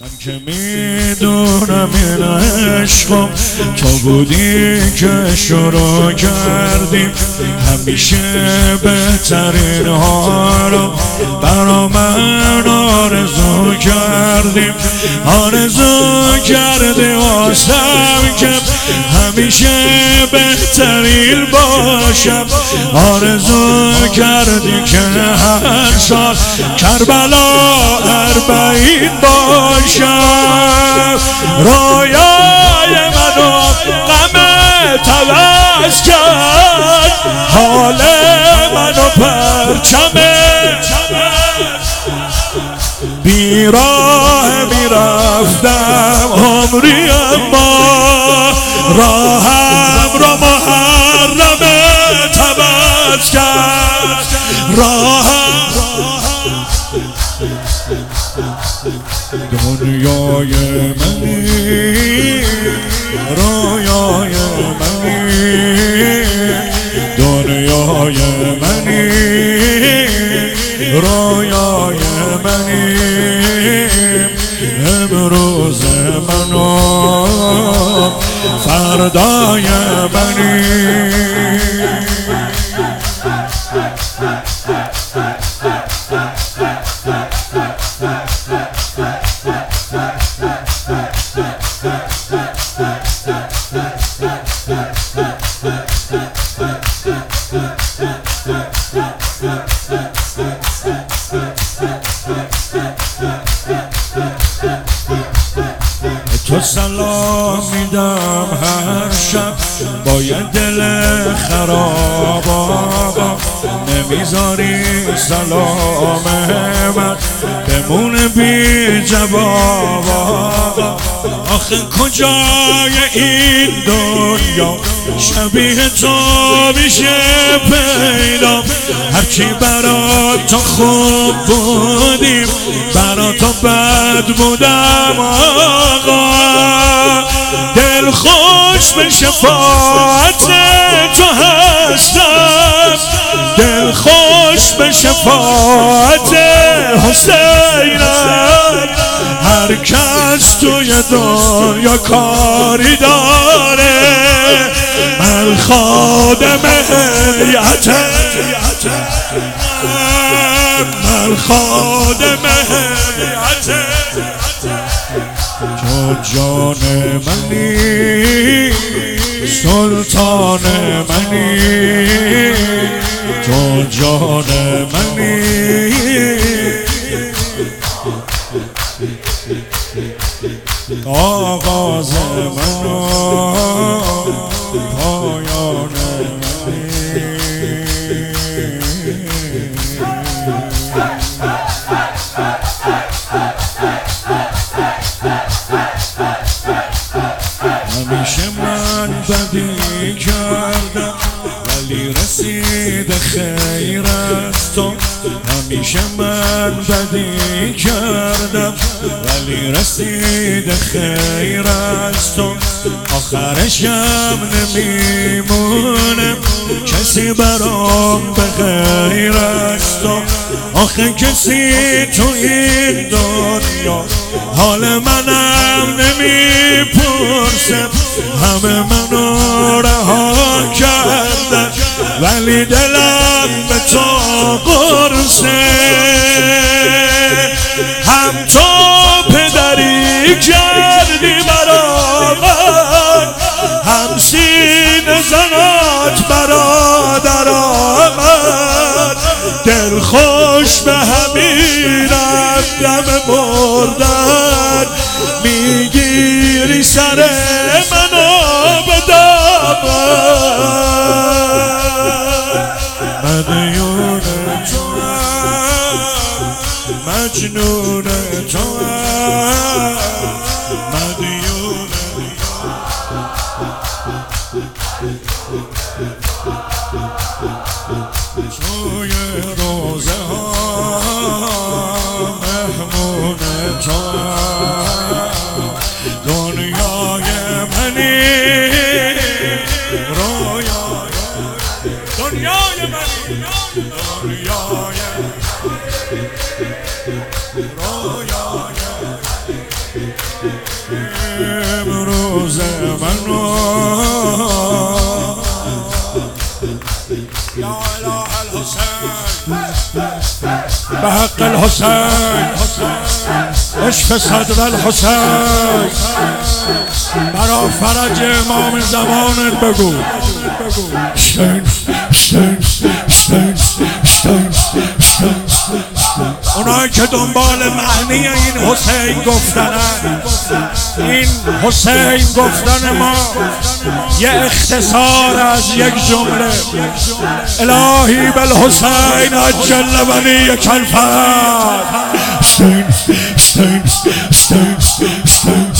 من که میدونم این عشقم تو بودی که شروع کردیم، همیشه بهترین ها رو برا من آرزو کردیم. آرزو کردی واسم که همیشه بهترین باشم، آرزو کردی که هر سال کربلا 40 باشم. رویای منو غمت عوض کرد، حال منو پرچمه بیراه میرفتم عمری، اما راهم را محرمت عوض کرد. دنیای منی، رویای منی، دنیای منی، رویای منی، امروز منو فردای منی. تو سلام میدم هر شب با یه دل خراب، آقا نمیذاری سلام من بمونه بی جواب. آقا آخه کجای این دنیا شبیه تو میشه پیدا؟ هرچی برا تو خوب بودیم برا تو بد بودم. آقا دل خوش به شفاعت تو هستم، دل خوش به شفاعت حسینم. هر کس توی دنیا کاری داره، من خادم هیئتم، من خادم هیئتم. تو جان منی، سلطان منی، تو جان منی، آغاز من و پایان منی. همیشه من بدی کردم ولی رسید خیر از تو، همیشه من بدی کردم ولی رسید خیر از تو. آخرشم نمیمونه کسی برام به غیر از تو. آخه کسی تو این دنیا حال منم نمیپرسه، همه منو رها کردن ولی دلم به تو قرصه. هم تو پدری کردی برا من، هم سینه زنات برادرا من. دل خوش به همینم دم مردن، میگیری سر منو به دامن. مدیون توام، مجنون توام، مدیون توی روزه ها مهمون توام. دنیای منی، رویای دنیای منی، دنیای رویای امروز منو یا اله الحسین به حق الحسین عشق صدر الحسین برا فرج امام زمانت بگو حسین حسین حسین حسین حسین. اونایی که دنبال معنی این حسین گفتنن، این حسین گفتن ما یه اختصار از یک جمله الهی بالحسین عجل ولیک الفرج. حسین حسین حسین حسین